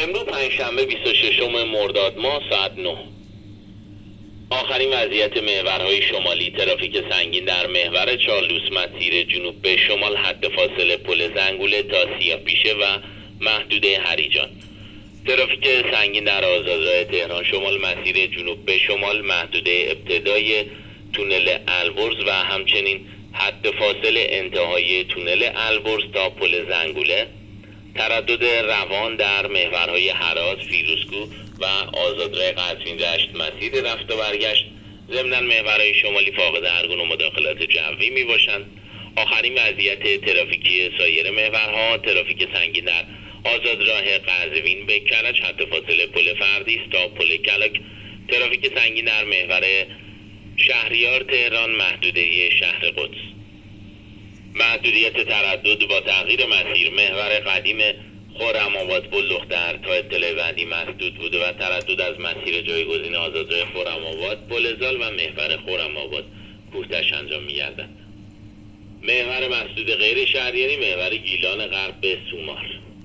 امروز پنجشنبه 26 مرداد ماه ساعت 9. آخرین وضعیت محورهای شمالی ترافیک سنگین در محور چارلوس مسیر جنوب به شمال حد فاصله پل زنگوله تا سیاه‌پیشه و محدوده هریجان. ترافیک سنگین در آزادراه تهران شمال مسیر جنوب به شمال محدوده ابتدای تونل البرز و همچنین حد فاصله انتهای تونل البرز تا پل زنگوله. تردد روان در محورهای هراس، فیروزکوه و آزادراه قزوین رشت مسیر رفت و برگشت. ضمناً محورهای شمالی فاقد هر گونه مداخلات جوی می باشند. آخرین وضعیت ترافیکی سایر محورها: ترافیک سنگین در آزادراه قزوین به کرج حد فاصله پل فردیس تا پل کلک. ترافیک سنگین در محور شهریار تهران محدوده شهر قدس. محدودیت تردد با تغییر مسیر محور قدیم خرم‌آباد بلوخ‌در تا اطلاع بعدی مسدود بوده و تردد از مسیر جایگزین آزادراه خرم‌آباد پلزال و محور خرم‌آباد کوهتش انجام می‌گردد. محور مسدود غیر شهریاری محور گیلان غرب به سومار.